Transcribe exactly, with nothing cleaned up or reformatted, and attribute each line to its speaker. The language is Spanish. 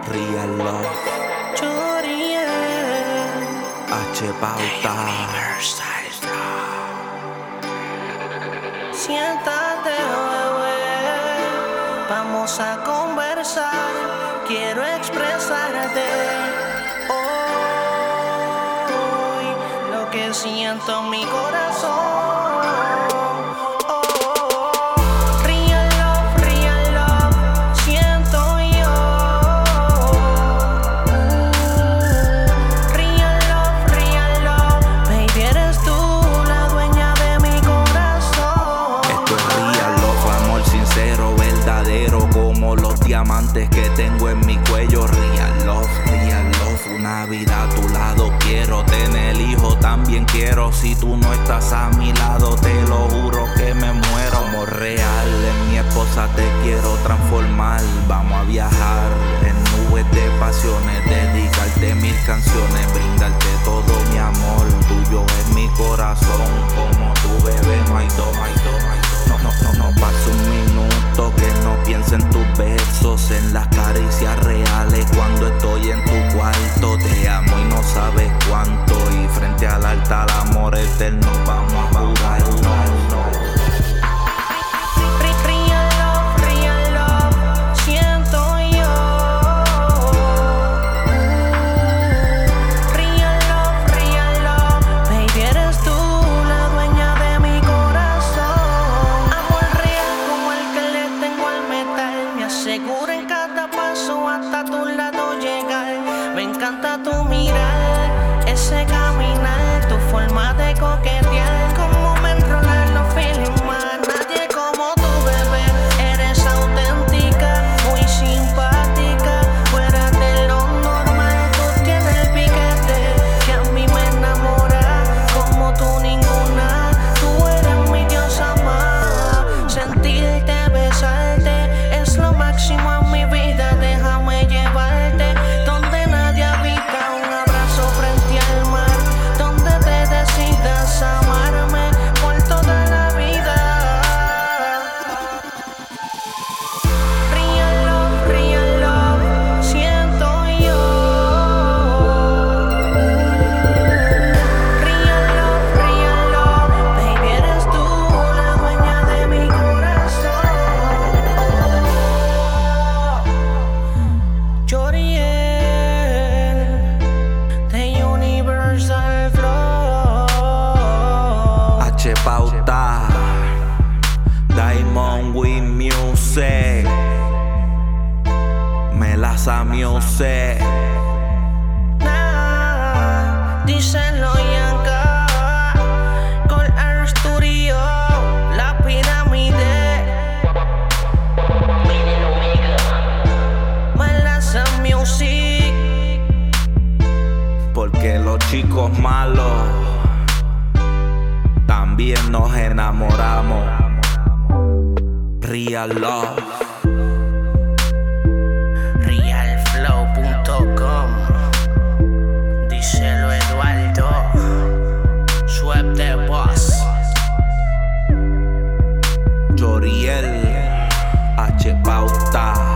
Speaker 1: Real Love,
Speaker 2: Choriel,
Speaker 1: H. Pauta.
Speaker 2: Siéntate, bebé, vamos a conversar. Quiero expresarte hoy lo que siento en mi corazón.
Speaker 1: Como los diamantes que tengo en mi cuello. Real love, real love. Una vida a tu lado quiero. Tener hijo también quiero. Si tú no estás a mi lado, te lo juro que me muero. Como real, en mi esposa te quiero transformar. Vamos a viajar en nubes de pasiones. Dedicarte mil canciones. Brindarte todo mi amor. Tuyo es mi corazón. Como tu bebé no hay dos, no hay dos, no hay dos. No, no, no, no paso un minuto que no piense en tus besos, en las caricias reales cuando estoy en tu cuarto. Te amo y no sabes cuánto, y frente al altar amor eterno vamos a jurar.
Speaker 2: Seguro en cada paso hasta tu lado llegar. Me encanta tu mirar, ese caminar, tu forma de coquetear. Como me enrolan los feelings más. Nadie como tu bebé, eres auténtica, muy simpática. Fuera de lo normal, tú tienes el piquete que a mí me enamora. Como tú ninguna, tú eres mi diosa amada. Sentirte, besarte es lo máximo en mi vida, déjame llevarte donde nadie habita. Un abrazo frente al mar, donde te decidas amarme por toda la vida. Real love, real love, siento yo. Real love, real love, baby eres tú la dueña de mi corazón. Choriel, de Universal Flow.
Speaker 1: H. Pauta, Diamond with Music, Melaza Music.
Speaker 2: Nah, díselo Yanka, con Art Studio, La Pirámide, Melaza Music.
Speaker 1: Porque los chicos malos también nos enamoramos. Real Love.
Speaker 2: real flow punto com. Díselo Eduardo, Swap the Boss.
Speaker 1: Choriel, H. Pauta.